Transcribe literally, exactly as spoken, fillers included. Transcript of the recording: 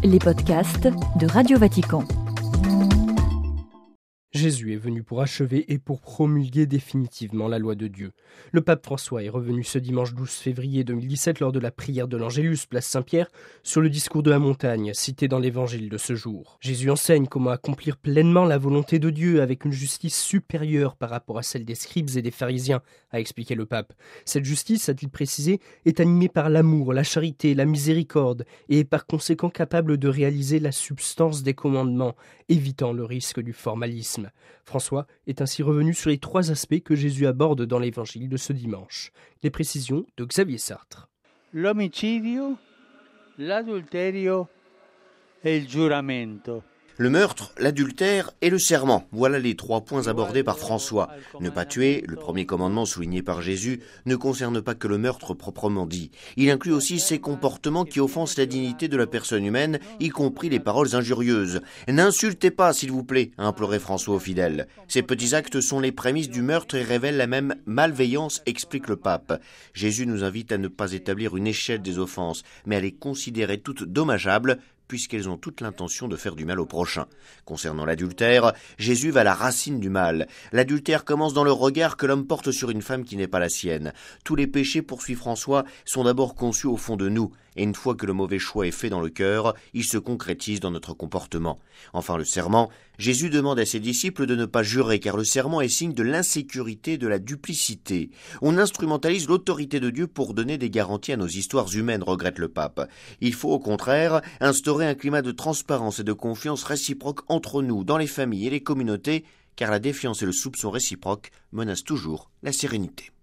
Les podcasts de Radio Vatican. Jésus est venu pour achever et pour promulguer définitivement la loi de Dieu. Le pape François est revenu ce dimanche douze février deux mille dix-sept lors de la prière de l'Angélus, place Saint-Pierre, sur le discours de la montagne, cité dans l'évangile de ce jour. Jésus enseigne comment accomplir pleinement la volonté de Dieu avec une justice supérieure par rapport à celle des scribes et des pharisiens, a expliqué le pape. Cette justice, a-t-il précisé, est animée par l'amour, la charité, la miséricorde et est par conséquent capable de réaliser la substance des commandements, évitant le risque du formalisme. François est ainsi revenu sur les trois aspects que Jésus aborde dans l'évangile de ce dimanche. Les précisions de Xavier Sartre. L'omicidio, l'adulterio et il giuramento. Le meurtre, l'adultère et le serment, voilà les trois points abordés par François. Ne pas tuer, le premier commandement souligné par Jésus, ne concerne pas que le meurtre proprement dit. Il inclut aussi ces comportements qui offensent la dignité de la personne humaine, y compris les paroles injurieuses. « N'insultez pas, s'il vous plaît », a imploré François aux fidèles. Ces petits actes sont les prémices du meurtre et révèlent la même malveillance, explique le pape. Jésus nous invite à ne pas établir une échelle des offenses, mais à les considérer toutes dommageables, puisqu'elles ont toute l'intention de faire du mal au prochain. Concernant l'adultère, Jésus va à la racine du mal. L'adultère commence dans le regard que l'homme porte sur une femme qui n'est pas la sienne. Tous les péchés, poursuit François, sont d'abord conçus au fond de nous, et une fois que le mauvais choix est fait dans le cœur, il se concrétise dans notre comportement. Enfin, le serment, Jésus demande à ses disciples de ne pas jurer, car le serment est signe de l'insécurité, de la duplicité. On instrumentalise l'autorité de Dieu pour donner des garanties à nos histoires humaines, regrette le pape. Il faut au contraire instaurer un climat de transparence et de confiance réciproque entre nous, dans les familles et les communautés, car la défiance et le soupçon réciproque menacent toujours la sérénité.